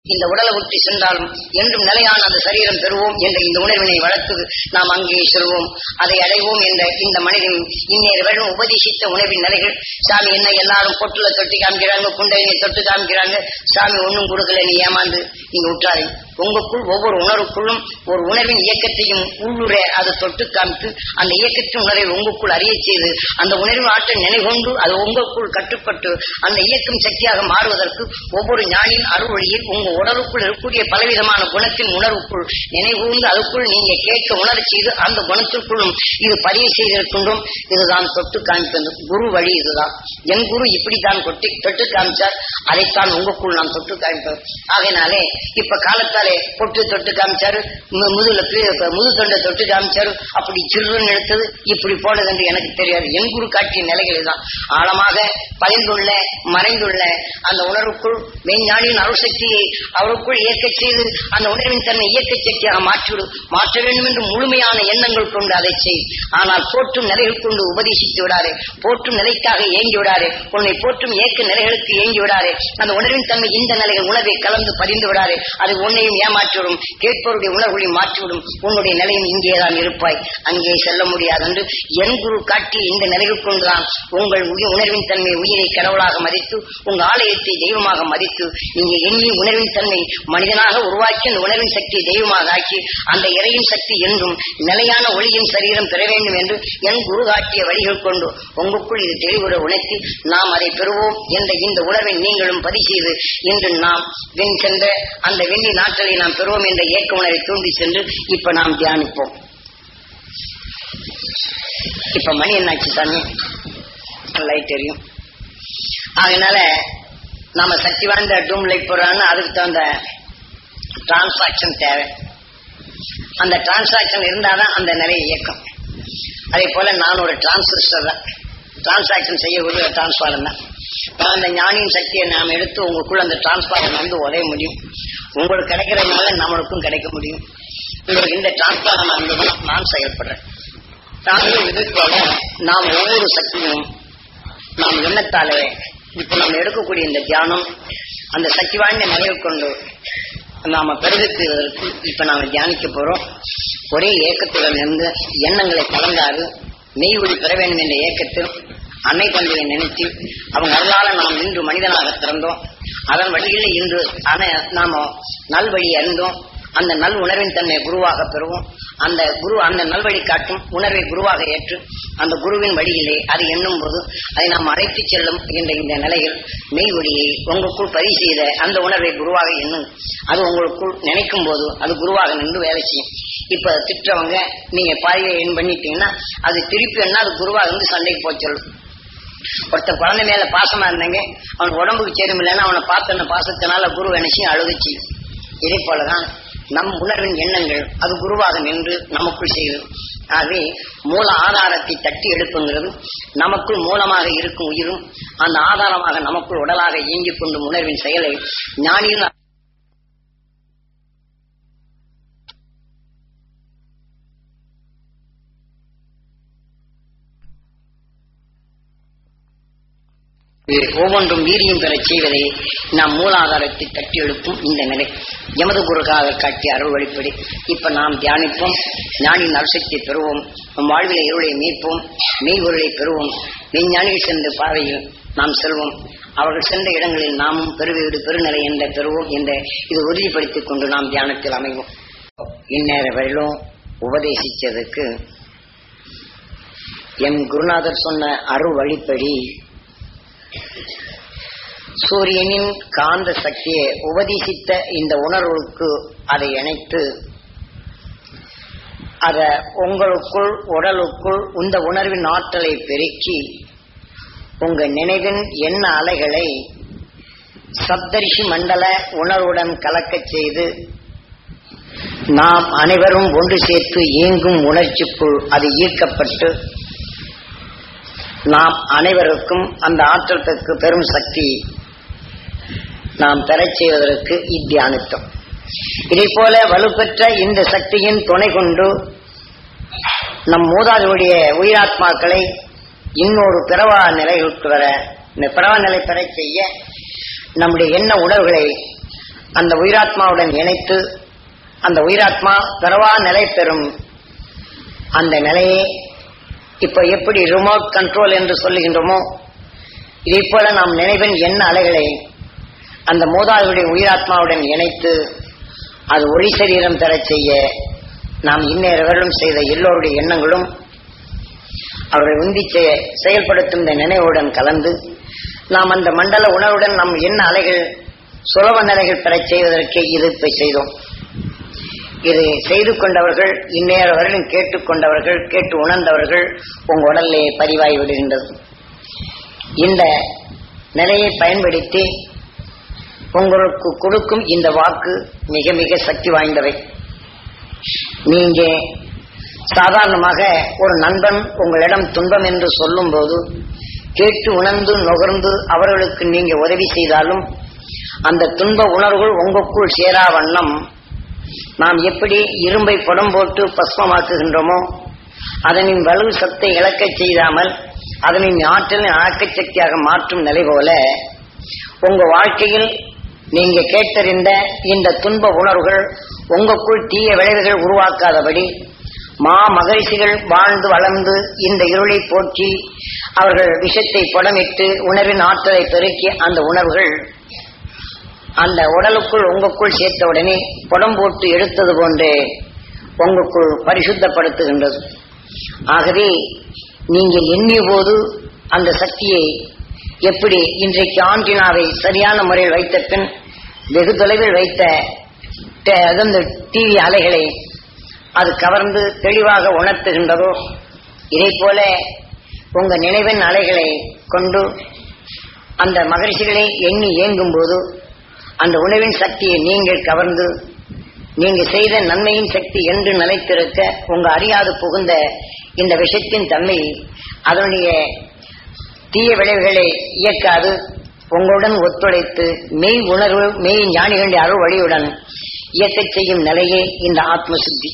இந்த உடலை விட்டு சென்றாலும் என்றும் நிலையான அந்த சரீரம் பெறுவோம் என்ற இந்த உணர்வினை வளர்த்து நாம் அங்கே செல்வோம், அதை அடைவோம் என்ற இந்த மனிதன் இந்நேர வருடம் உபதேசித்த உணர்வின் நிலைகள். சாமி என்ன எல்லாரும் பொட்டுல தொட்டி காமிக்கிறாங்க, குண்டையை தொட்டு காமிக்கிறாங்க, சாமி ஒன்னும் கொடுக்கல, நீ ஏமாந்து நீங்க விட்டாரு. உங்களுக்குள் ஒவ்வொரு உணர்வுக்குள்ளும் ஒரு உணர்வின் இயக்கத்தையும் உள்ளுர அதை தொட்டு காமித்து அந்த இயக்கத்தின் உணர்வை உங்களுக்குள் அறிய செய்து அந்த உணர்வு ஆற்றல் நினைகொண்டு அது உங்களுக்குள் கட்டுப்பட்டு அந்த இயக்கம் சக்தியாக மாறுவதற்கு ஒவ்வொரு ஞானியின் அருள் வழியில் உங்க உடலுக்குள் இருக்கக்கூடிய பலவிதமான குணத்தின் உணர்வுக்குள் நினைவுந்து அதுக்குள் நீங்க கேட்க உணர செய்து அந்த குணத்திற்குள்ளும் இது பதிவு செய்திருக்கின்றோம். இதுதான் தொட்டு காமிப்பது குரு வழி. இதுதான் என் குரு இப்படித்தான் தொட்டு காமிச்சார், அதைத்தான் உங்களுக்குள் நாம் தொட்டு காமிப்போம். ஆகையினாலே இப்ப காலத்தாலே பொட்டு தொட்டு காமிச்சாரு, முது தொண்டை தொட்டு காமிச்சாரு, அப்படி சிறுன்னு எடுத்தது இப்படி போனது என்று எனக்கு தெரியாது. என் குரு காட்டிய நிலைகள் தான் ஆழமாக பதிந்துள்ள மறைந்துள்ள அந்த உணர்வுக்குள் மெய்ஞானியின் அருள் சக்தியை அவருக்குள் இயக்க செய்து அந்த உணர்வின் தன்னை இயக்க சக்தியாக மாற்ற வேண்டும் என்று முழுமையான எண்ணங்கள் கொண்டு அதை செய். ஆனால் போற்றும் நிலைகள் கொண்டு உபதேசித்து விடாரே, போற்றும் நிலைக்காக ஏங்கி விடாரே, உன்னை போற்றும் இயக்க நிலைகளுக்கு ஏங்கி விடாரே. அந்த உணர்வின் தன்மை இந்த நிலைகள் உணர்வை கலந்து பதிந்து விடாரே, அது உன்னையும் ஏமாற்றிவிடும், கேட்பவருடைய உணர்வுகளையும் மாற்றிவிடும். உன்னுடைய நிலையும் இங்கேதான் இருப்பாய், அங்கே செல்ல முடியாது என்று என் குரு காட்டிய இந்த நிலைகள் கொண்டுதான் உங்கள் உணர்வின் தன்மை உயிரை கடவுளாக மதித்து உங்கள் ஆலயத்தை தெய்வமாக மதித்து நீங்க எண்ணிய உணர்வின் தன்மை மனிதனாக உருவாக்கி அந்த உணர்வின் சக்தியை தெய்வமாக ஆக்கி அந்த இறையின் சக்தி என்றும் நிலையான ஒளியின் சரீரம் பெற வேண்டும் என்று என் குரு காட்டிய வழிகள் கொண்டு உங்களுக்குள் இது தெளிவுற உணர்த்தி நாம் அதை பெறுவோம் என்ற இந்த உணர்வை நீங்களும் பதிவு செய்து இன்று நாம் வெண் சென்ற அந்த வெண்ணி நாட்களை நாம் பெறுவோம் என்ற இயக்க உணர்வை தூண்டி சென்று இப்ப நாம் தியானிப்போம். இப்ப மணி என்னாச்சு தானே, லைட் எரியும். அதனால நாம சக்தி வாய்ந்த டூம் லைட் போடுறான்னு அதுக்கு தகுந்த டிரான்சாக்சன் தேவை. அந்த டிரான்சாக்சன் இருந்தாதான் அந்த நிறைய இயக்கம். அதே போல நான் ஒரு டிரான்சிஸ்டர் தான், டிரான்சாக்சன் செய்யக்கூடிய டிரான்ஸ்பாரம் தான். அந்த ஞானியின் சக்தியை நாம் எடுத்து உங்களுக்குள்ள அந்த டிரான்ஸ்பாரம் வந்து உதய முடியும். உங்களுக்கு கிடைக்கிறதுனால நம்மளுக்கும் கிடைக்க முடியும். உங்களுக்கு இந்த டிரான்ஸ்பாரம் இருந்ததுன்னா நான் செயல்படுறேன். இது போல நாம் ஒவ்வொரு சக்தியும் நாம் எண்ணத்தாலே இப்ப நம்ம எடுக்கக்கூடிய இந்த தியானம் அந்த சக்தி வாய்ந்த நிலையை கொண்டு நாம பெருகுவதற்கு இப்ப நாம தியானிக்க போறோம். ஒரே ஏக்கத்துடன் இருந்து எண்ணங்களை கலந்தாது மெய் ஒளி பெற வேண்டும் என்ற ஏக்கத்தில் அன்னை தந்தையை நினைத்து அவங்க அருளால நாம் இன்று மனிதனாக திறந்தோம். அதன் வழியில் இன்று நாம நல்வழி அறிந்தோம். அந்த நல் உணர்வின் தன்மை குருவாக பெறுவோம். அந்த குரு அந்த நல்வழி காட்டும் உணர்வை குருவாக ஏற்று அந்த குருவின் வழியிலே அதை எண்ணும் போது அதை நாம் அழைத்து செல்லும் என்ற இந்த நிலையில் மெய் ஒளியை உங்களுக்குள் பதிவு செய்த அந்த உணர்வை குருவாக எண்ணும். அது உங்களுக்குள் நினைக்கும் போது அது குருவாக நின்று வேலை செய்யும். இப்ப திட்டவங்க நீங்க பாதியை எண் பண்ணிட்டீங்கன்னா அது திருப்பி என்ன அது குருவாக இருந்து சண்டைக்கு போய் சொல்லும். ஒருத்த குழந்தை மேல பாசமா இருந்தாங்க, அவன் உடம்புக்கு சேரும் இல்லைன்னா அவனை பார்த்த பாசத்தினால குரு நினைச்சு அழுகச்சு. இதே போலதான் நம் உணர்வின் எண்ணங்கள் அது குருவாக நின்று நமக்குள் செய்யும். ஆகவே மூல ஆதாரத்தை தட்டி எழுப்புங்கிறது நமக்குள் மூலமாக இருக்கும் உயிரும் அந்த ஆதாரமாக நமக்குள் உடலாக இயங்கிக் கொண்டும் உணர்வின் செயலை ஞானியில் ஒவ்வொன்றும் வீரியம் பெற செய்வதை நாம் மூலாதாரத்தை தட்டி எழுப்பும் இந்த நிலை எமது குருக்காக காட்டிய அருள் வழிப்படி இப்ப நாம் தியானிப்போம். ஞானியின் அருசக்தியை பெறுவோம். நம் வாழ்விலை இருளை மீட்போம், மெய் பொருளை பெறுவோம். மெய்ஞானிகள் சென்ற பாதையில் நாம் செல்வோம். அவர்கள் சென்ற இடங்களில் நாமும் பெருவீடு பெருநிலை என்ற பெறுவோம் என்ற இது உறுதிப்படுத்திக் கொண்டு நாம் தியானத்தில் அமைவோம். இந்நேர வரையிலும் உபதேசித்ததுக்கு என் குருநாதர் சொன்ன அருள் வழிப்படி சூரியனின் காந்த சக்தியை உபதேசித்த இந்த உணர்வுக்கு அதை இணைத்து அத உங்களுக்குள் உடலுக்குள் இந்த உணர்வின் ஆற்றலை பெருக்கி உங்க நினைவின் எண்ண அலைகளை சப்தரிஷி மண்டல உணர்வுடன் கலக்கச் செய்து நாம் அனைவரும் ஒன்று சேர்த்து இயங்கும் உணர்ச்சிக்குள் அது ஈர்க்கப்பட்டு நாம் அனைவருக்கும் அந்த ஆற்றலுக்கு பெரும் சக்தி நாம் பெறச் செய்வதற்கு இத்தியானித்தோம். இதை போல வலுப்பெற்ற இந்த சக்தியின் துணை கொண்டு நம் மூதாதையுடைய உயிராத்மாக்களை இன்னொரு பிறவா நிலைக்கு வர இந்த பிறவா நிலை பெற செய்ய நம்முடைய எண்ண உணர்வுகளை அந்த உயிராத்மாவுடன் இணைத்து அந்த உயிராத்மா பிறவா நிலை பெறும் அந்த நிலையை இப்ப எப்படி ரிமோட் கண்ட்ரோல் என்று சொல்லுகின்றோமோ, இதை போல நாம் நினைவின் எண்ண அலைகளை அந்த மூதாதையுடைய உயிராத்மாவுடன் இணைத்து அது ஒளி சரீரம் பெறச் செய்ய நாம் இன்னேறவர்களும் செய்த எல்லோருடைய எண்ணங்களும் அவர்களை உந்தி செயல்படுத்தும் இந்த நினைவுடன் கலந்து நாம் அந்த மண்டல உணர்வுடன் நம் எண்ண அலைகள் சுலப நிலைகள் பெறச் செய்வதற்கே இது இப்ப செய்தோம். இது செய்து கொண்டவர்கள் இந்நேரவர்களும் கேட்டுக்கொண்டவர்கள் கேட்டு உணர்ந்தவர்கள் உங்க உடலிலே பதிவாகி விடுகின்றது. இந்த நிலையை பயன்படுத்தி உங்களுக்கு கொடுக்கும் இந்த வாக்கு மிக மிக சக்தி வாய்ந்தவை. நீங்க சாதாரணமாக ஒரு நண்பன் உங்களிடம் துன்பம் என்று சொல்லும் போது கேட்டு உணர்ந்து நுகர்ந்து அவர்களுக்கு நீங்க உதவி செய்தாலும் அந்த துன்ப உணர்வுகள் உங்களுக்குள் சேரா வண்ணம் நாம் எப்படி இரும்பை புடம் போட்டு பஸ்மமாக்குகின்றோமோ அதனின் வலு சத்தை இழக்கச் செய்யாமல் அதனின் ஆற்றலின் ஆக்க சக்தியாக மாற்றும் நிலை போல உங்க வாழ்க்கையில் நீங்க கேட்டறிந்த இந்த துன்ப உணர்வுகள் உங்களுக்குள் தீய விளைவுகள் உருவாக்காதபடி மகரிஷிகள் வாழ்ந்து வளர்ந்து இந்த இருளை போற்றி அவர்கள் விஷத்தை புடமிட்டு உணர்வின் ஆற்றலை பெருக்கி அந்த உணர்வுகள் அந்த உடலுக்குள் உங்களுக்குள் சேர்த்த உடனே புடம் போட்டு எடுத்தது போன்றே உங்களுக்குள் பரிசுத்தப்படுத்துகின்றது. ஆகவே நீங்கள் எண்ணிய போது அந்த சக்தியை எப்படி இன்றைக்கு ஆண்டினாவை சரியான முறையில் வைத்த பின் வெகு தொலைவில் வைத்த டிவி அலைகளை அது கவர்ந்து தெளிவாக உணர்த்துகின்றதோ இதை போல உங்க நினைவின் அலைகளை கொண்டு அந்த மகரிஷிகளை எண்ணி இயங்கும் போது அந்த உணவின் சக்தியை நீங்கள் கவர்ந்து நீங்க செய்த நன்மையின் சக்தி என்று நிலைத்திருக்க உங்க அறியாது புகுந்த இந்த விஷயத்தின் தன்மை அதனுடைய தீய விளைவுகளை இயக்காது உங்களுடன் ஒத்துழைத்து மெய் உணர்வு மெய் ஞானிகளுடைய அருள் வழியுடன் இயக்கச் செய்யும் நிலையே இந்த ஆத்ம சுத்தி.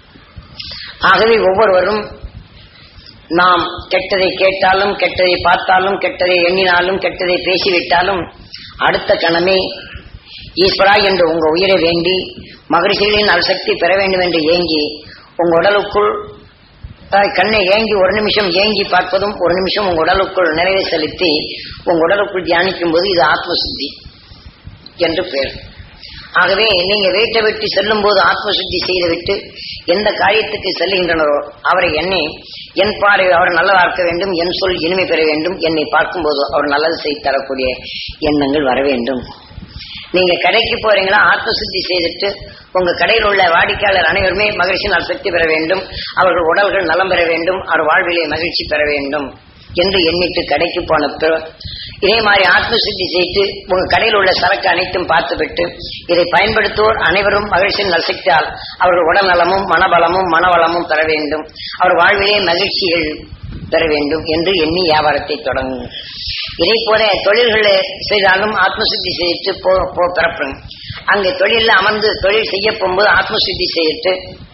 ஆகவே ஒவ்வொருவரும் நாம் கெட்டதை கேட்டாலும் கெட்டதை பார்த்தாலும் கெட்டதை எண்ணினாலும் கெட்டதை பேசிவிட்டாலும் அடுத்த கணமே ஈஸ்வரா என்று உங்க உயிரை வேண்டி மகரிஷிகளின் அல்சக்தி பெற வேண்டும் என்று ஏங்கி உங்க உடலுக்குள் கண்ணை ஏங்கி ஒரு நிமிஷம் ஏங்கி பார்ப்பதும் ஒரு நிமிஷம் உங்க உடலுக்குள் நிறைவே செலுத்தி உங்க உடலுக்குள் தியானிக்கும் போது இது ஆத்ம சுத்தி என்று பெயர். ஆகவே நீங்க வீட்டை விட்டு செல்லும் போது ஆத்ம சுத்தி செய்துவிட்டு எந்த காரியத்துக்கு செல்லுகின்றனரோ அவரை எண்ணி என் பார்வை அவர் நல்லதாக்க வேண்டும், என் சொல் இனிமை பெற வேண்டும், என்னை பார்க்கும் போது அவர் நல்லது செய்து தரக்கூடிய எண்ணங்கள் வர வேண்டும். நீங்க கடைக்கு போறீங்களா ஆத்ம சுத்தி செய்துட்டு உங்க கடையில் உள்ள வாடிக்கையாளர் அனைவருமே மகிழ்ச்சியினால் சக்தி பெற வேண்டும், அவர்கள் உடல்கள் நலம் பெற வேண்டும், அவர் வாழ்விலே மகிழ்ச்சி பெற வேண்டும் என்று எண்ணிட்டு கடைக்கு போன இதே மாதிரி ஆத்ம சுத்தி செய்து உங்க கடையில் உள்ள சரக்கு அனைத்தும் பார்த்துவிட்டு இதை பயன்படுத்துவோர் அனைவரும் மகிழ்ச்சியின் நல்சக்தியால் அவர்கள் உடல் நலமும் மனபலமும் மனவளமும் பெற வேண்டும், அவர் வாழ்விலே மகிழ்ச்சிகள் பெற வேண்டும் என்று எண்ணி வியாபாரத்தை தொடங்கும். இதே போல தொழில்களை செய்தாலும் ஆத்மசுத்தி செய்து பிறப்புங்க. அங்கே தொழில அமர்ந்து தொழில் செய்ய போகும்போது ஆத்மசுத்தி செய்து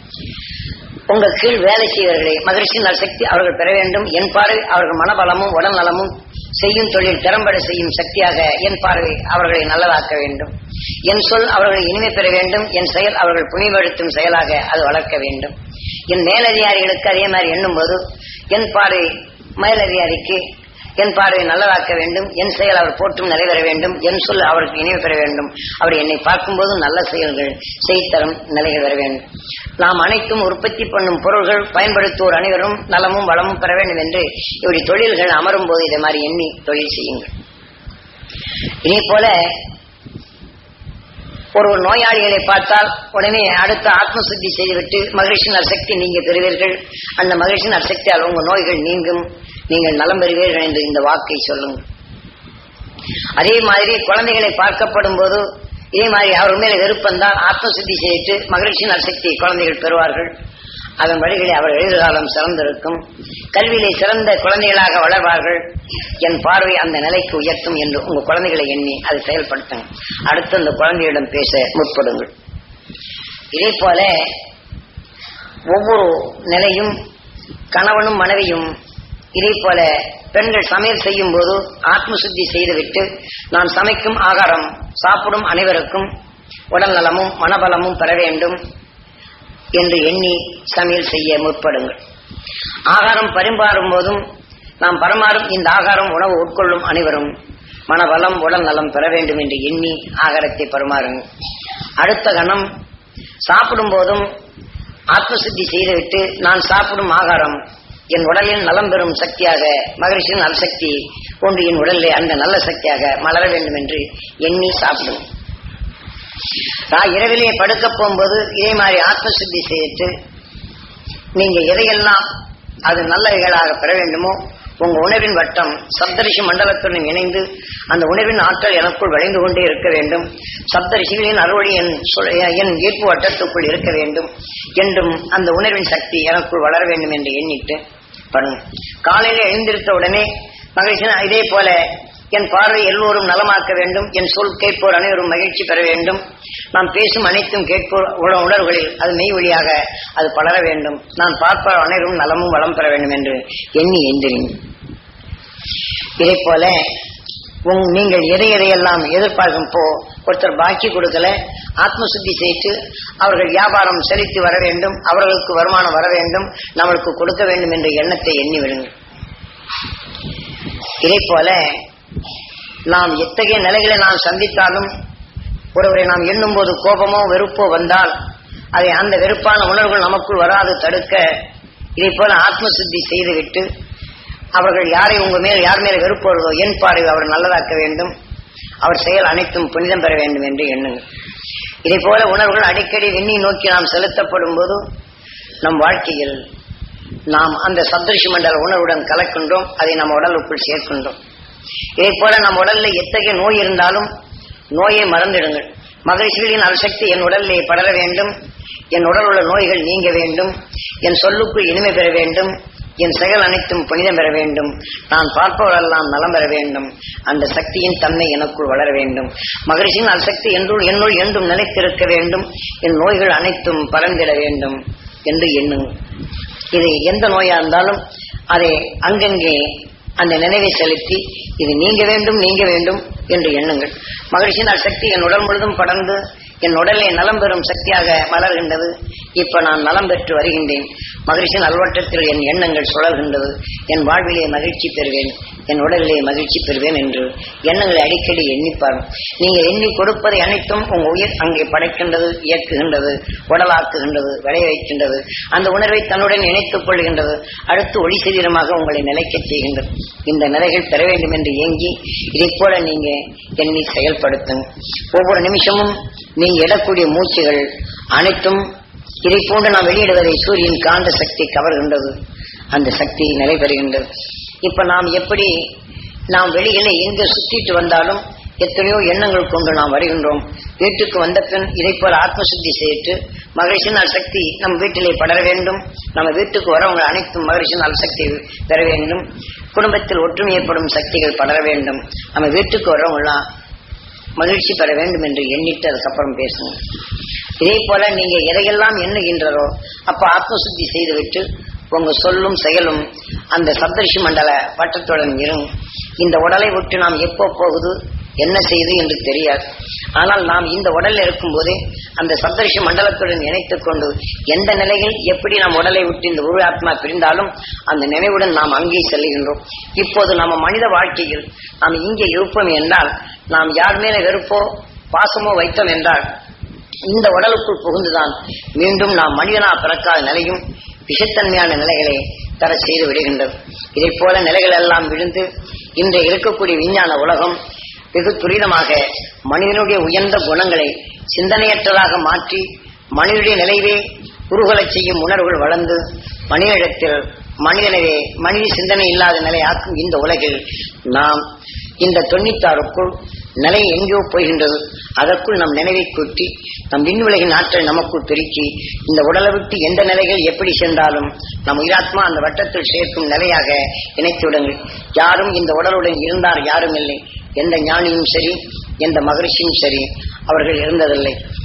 உங்க கீழ் வேலை செய்வர்களை மகிழ்ச்சியின் நல்சக்தி அவர்கள் பெற வேண்டும், என் பார்வை அவர்கள் மனபலமும் உடல் நலமும் செய்யும் தொழில் திறம்பட செய்யும் சக்தியாக என் பார்வை அவர்களை நல்லதாக்க வேண்டும், என் சொல் அவர்களை இனிமை பெற வேண்டும், என் செயல் அவர்கள் புனிதப்படுத்தும் செயலாக அது வளர்க்க வேண்டும். என் மேலதிகாரிகளுக்கு அதே மாதிரி எண்ணும் போது என் பார்வை மேலதிகாரிக்கு என் பார்வை நல்லதாக்க வேண்டும், என் செயல் அவர் போற்றும் நிறைவேற வேண்டும், என் சொல் அவருக்கு இனிமை பெற வேண்டும், அவர் என்னை பார்க்கும்போது நல்ல செயல்கள் செய்தரும் நிலைகள் வர வேண்டும். நாம் அனைத்தும் உற்பத்தி பண்ணும் பொருள்கள் பயன்படுத்துவோர் அனைவரும் நலமும் வளமும் பெற வேண்டும் என்று இப்படி தொழில்கள் அமரும் போது இதை மாதிரி எண்ணி தொழில் செய்யுங்கள். இதே போல ஒரு நோயாளிகளை பார்த்தால் உடனே அடுத்த ஆத்ம சுத்தி செய்துவிட்டு மகிழ்ச்சியின் அசக்தி நீங்க பெறுவீர்கள், அந்த மகிழ்ச்சியின் அசக்தியால் உங்க நோய்கள் நீங்கும், நீங்கள் நலம் பெறுவீர்கள் என்று இந்த வாக்கை சொல்லுங்கள். அதே மாதிரி குழந்தைகளை பார்க்கப்படும் போது இதே மாதிரி அவர் மேல விருப்பம்தான் ஆத்ம சுத்தி செய்து மகிழ்ச்சியின் அசக்தி குழந்தைகள் பெறுவார்கள், அதன் வழிகளை அவர் எதிர்காலம் சிறந்திருக்கும், கல்வியிலே சிறந்த குழந்தைகளாக வளர்வார்கள், என் பார்வை அந்த நிலைக்கு உயர்த்தும் என்று உங்க குழந்தைகளை எண்ணி அதை செயல்படுத்துங்க. அடுத்து அந்த குழந்தையிடம் பேச முற்படுங்கள். இதே போல ஒவ்வொரு நிலையும் கணவனும் மனைவியும் இதே போல பெண்கள் சமையல் செய்யும் போது ஆத்ம சுத்தி செய்துவிட்டு நாம் சமைக்கும் ஆகாரம் சாப்பிடும் அனைவருக்கும் உடல் நலமும் மனபலமும் பெற வேண்டும் என்று எண்ணி சமையல் செய்ய முற்படுங்கள். ஆகாரம் பரிமாறும் போதும் நாம் பரமாறும் இந்த ஆகாரம் உணவு உட்கொள்ளும் அனைவரும் மனபலம் உடல் நலம் பெற வேண்டும் என்று எண்ணி ஆகாரத்தை பரிமாறுங்கள். அடுத்த கணம் சாப்பிடும் போதும் ஆத்மசுத்தி செய்துவிட்டு நான் சாப்பிடும் ஆகாரம் என் உடலில் நலம் பெறும் சக்தியாக மகரிஷியின் நல்சக்தி கொண்டு என் உடலிலே அந்த நல்ல சக்தியாக மலர வேண்டும் என்று எண்ணி சாப்பிடும். நான் இரவிலே படுக்க போகும்போது இதே மாதிரி ஆத்மசுத்தி செய்து நீங்க எதையெல்லாம் அது நல்லவைகளாக பெற வேண்டுமோ உங்க உணர்வின் வட்டம் சப்தரிஷி மண்டலத்துடன் இணைந்து அந்த உணர்வின் ஆற்றல் எனக்குள் விளைந்து கொண்டே இருக்க வேண்டும். சப்தரிஷிகளின் அறுவழி என் ஈர்ப்பு வட்டத்துக்குள் இருக்க வேண்டும் என்றும் அந்த உணர்வின் சக்தி எனக்குள் வளர வேண்டும் என்று எண்ணிட்டு பண்ணும். காலையில எழுந்திருத்த உடனே மகிழ்ச்சி இதே போல என் பார்வை எல்லோரும் நலமாக்க வேண்டும், என் சொல் கேட்போர் அனைவரும் மகிழ்ச்சி பெற வேண்டும், நாம் பேசும் அனைத்தும் கேட்போர் உணர்வுகளில் அது மெய் வழியாக அது பலர வேண்டும், நான் பார்ப்போர் அனைவரும் நலமும் வளம் பெற வேண்டும் என்று எண்ணி எந்திரிங்க. இதே போல நீங்கள் எதையெல்லாம் எதிர்பார்க்கும் ஒருத்தர் பாக்கி கொடுக்கல ஆத்மசுத்தி செய்து அவர்கள் வியாபாரம் செலுத்தி வர வேண்டும், அவர்களுக்கு வருமானம் வர வேண்டும், நம்மளுக்கு கொடுக்க வேண்டும் என்ற எண்ணத்தை எண்ணி விடுங்கள். இதே போல நாம் எத்தகைய நிலைகளை நாம் சந்தித்தாலும் ஒருவரை நாம் எண்ணும் போது கோபமோ வெறுப்போ வந்தால் அதை அந்த வெறுப்பான உணர்வுகள் நமக்குள் வராது தடுக்க இதே போல ஆத்மசுத்தி செய்துவிட்டு அவர்கள் யாரை உங்க மேல் யார் மேல வெறுப்பு வருதோ என் பார்வை அவர் நல்லதாக்க வேண்டும், அவர் செயல் அனைத்தும் புனிதம் பெற வேண்டும் என்று எண்ணுங்கள். இதே போல உணர்வுகள் அடிக்கடி விண்ணி நோக்கி நாம் செலுத்தப்படும் போது நம் வாழ்க்கையில் நாம் அந்த சப்தரிஷி மண்டல உணர்வுடன் கலக்கின்றோம், அதை நம் உடலுக்குள் சேர்க்கின்றோம். இதே போல நம் உடல்ல எத்தகைய நோய் இருந்தாலும் நோயை மறந்துடுங்கள். மகிழ்ச்சிகளின் அல்சக்தி என் உடலிலே படர வேண்டும், என் உடல் உள்ள நோய்கள் நீங்க வேண்டும், என் சொல்லுக்குள் இனிமை பெற வேண்டும், என் செயல் அனைத்தும் புனிதம் பெற வேண்டும், நான் பார்ப்பவரெல்லாம் நலம் பெற வேண்டும், அந்த சக்தியின் தன்மை எனக்குள் வளர வேண்டும், மகிழ்ச்சியின் அல்சக்தி என்னுள் என்றும் நிலைத்திருக்க வேண்டும், என் நோய்கள் அனைத்தும் பறந்திட வேண்டும் என்று எண்ணுங்கள். இது எந்த நோயா இருந்தாலும் அதை அங்கங்கே அந்த நினைவை செலுத்தி இது நீங்க வேண்டும் என்று எண்ணுங்கள். மகிழ்ச்சியின் சக்தி என் உடல் முழுதும் படர்ந்து என் உடலை நலம் பெறும் சக்தியாக மலர்கின்றது. இப்ப நான் நலம் பெற்று வருகின்றேன், மகிழ்ச்சியின் அல்வட்டத்தில் என் எண்ணங்கள் சுழல்கின்றது, என் வாழ்விலே மகிழ்ச்சி பெறுவேன், என் உடலிலே மகிழ்ச்சி பெறுவேன் என்று எண்ணங்களை அடிக்கடி எண்ணிப்பார். நீங்க எண்ணி கொடுப்பதை அனைத்தும் உங்க உயிர் அங்கே படைக்கின்றது, இயக்குகின்றது, உடலாக்குகின்றது, விளைய வைக்கின்றது, அந்த உணர்வை தன்னுடன் இணைத்துக் கொள்கின்றது, அடுத்து ஒளி சரீரமாக உங்களை நிலைக்க செய்கின்றது. இந்த நிலைகள் பெற வேண்டும் என்று ஏங்கி இதை போல நீங்க எண்ணி செயல்படுத்துங்க. ஒவ்வொரு நிமிஷமும் நீங்க இடக்கூடிய மூச்சுகள் அனைத்தும் இதை போன்று நாம் வெளியிடுவதை சூரியன் காந்த சக்தி கவர்கின்றது, அந்த சக்தி நிலை பெறுகின்றது. இப்ப நாம் எப்படி நாம் வெளியில எங்க சுத்திட்டு வந்தாலும் எத்தனையோ எண்ணங்கள் கொண்டு நாம் வருகின்றோம். வீட்டுக்கு வந்த பின் இதை போல ஆத்மசுத்தி செய்து மகிழ்ச்சியின் சக்தி நம் வீட்டிலே படர வேண்டும், நம்ம வீட்டுக்கு வரவங்க அனைத்தும் மகிழ்ச்சியின் சக்தி பெற வேண்டும், குடும்பத்தில் ஒற்றுமை ஏற்படும் சக்திகள் படர வேண்டும், நம்ம வீட்டுக்கு வரவங்களாம் மகிழ்ச்சி பெற வேண்டும் என்று எண்ணிட்டு அதுக்கப்புறம் பேசுங்க. இதே போல நீங்க எதையெல்லாம் எண்ணுகின்றதோ அப்ப ஆத்மசுத்தி செய்துவிட்டு உங்க சொல்லும் செயலும் அந்த சப்தரிஷி மண்டல வட்டத்துடன் இரும். இந்த உடலை விட்டு நாம் எப்போ போகுது என்ன செய்து என்று தெரியாது, ஆனால் நாம் இந்த உடலில் இருக்கும் போதே அந்த சப்தரிஷி மண்டலத்துடன் இணைத்துக் கொண்டு எந்த நிலையில் எப்படி நாம் உடலை விட்டு இந்த உருவ ஆத்மா பிரிந்தாலும் அந்த நினைவுடன் நாம் அங்கே செல்கின்றோம். இப்போது நம்ம மனித வாழ்க்கையில் நாம் இங்கே இருப்போம் என்றால் நாம் யார் மேல வெறுப்போ பாசமோ வைத்தோம் என்றால் இந்த உடலுக்குள் புகுந்துதான் மீண்டும் நாம் மனிதனா பிறக்காத நிலையும் விஷத்தன்மையான நிலைகளை தர செய்து விடுகின்றது. இதை போல நிலைகள் எல்லாம் விழுந்து இன்று இருக்கக்கூடிய விஞ்ஞான உலகம் வெகு துரிதமாக மனிதனுடைய உயர்ந்த குணங்களை சிந்தனையற்றதாக மாற்றி மனிதனுடைய நிலைவே குறுகலச் செய்யும் உணர்வுகள் வளர்ந்து மனிதனிடத்தில் மனிதனவே மனித சிந்தனை இல்லாத நிலையாக்கும் இந்த உலகில் நாம் இந்த 96க்குள் நிலை எங்கேயோ போகின்றது. அதற்குள் நம் நினைவை கூட்டி நம் விண்ணுலகின் ஆற்றல் நமக்குள் பெருக்கி இந்த உடலை விட்டு எந்த நிலைகள் எப்படி சென்றாலும் நம் உயிராத்மா அந்த வட்டத்தில் சேர்க்கும் நிலையாக இணைத்து விடுங்கள். யாரும் இந்த உடலுடன் இருந்தார் யாரும் இல்லை, எந்த ஞானியும் சரி எந்த மகரிஷியும் சரி அவர்கள் இருந்ததில்லை.